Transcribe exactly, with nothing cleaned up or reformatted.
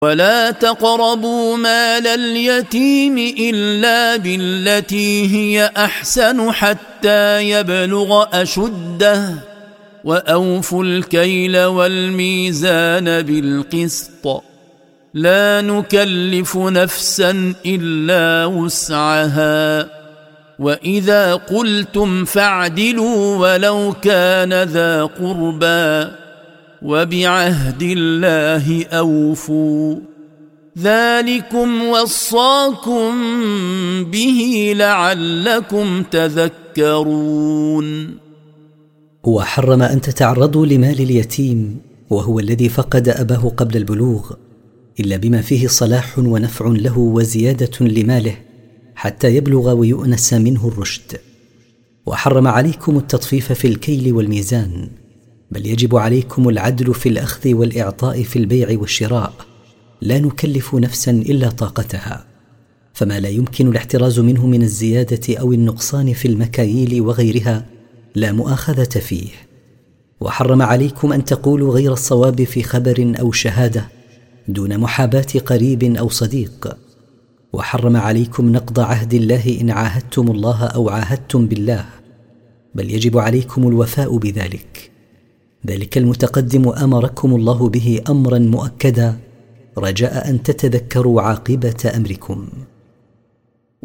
ولا تقربوا مال اليتيم إلا بالتي هي أحسن حتى يبلغ أشده وأوفوا الكيل والميزان بالقسط لا نكلف نفسا إلا وسعها وإذا قلتم فاعدلوا ولو كان ذا قربى وبعهد الله أوفوا ذلكم وصاكم به لعلكم تذكرون. وحرم أن تتعرضوا لمال اليتيم وهو الذي فقد أباه قبل البلوغ إلا بما فيه صلاح ونفع له وزيادة لماله حتى يبلغ ويؤنس منه الرشد. وحرم عليكم التطفيف في الكيل والميزان، بل يجب عليكم العدل في الأخذ والإعطاء في البيع والشراء، لا نكلف نفسا إلا طاقتها، فما لا يمكن الاحتراز منه من الزيادة أو النقصان في المكاييل وغيرها لا مؤاخذة فيه. وحرم عليكم أن تقولوا غير الصواب في خبر أو شهادة دون محاباة قريب أو صديق. وحرم عليكم نقض عهد الله إن عاهدتم الله أو عاهدتم بالله، بل يجب عليكم الوفاء بذلك. ذلك المتقدم أمركم الله به أمرا مؤكدا رجاء أن تتذكروا عاقبة أمركم.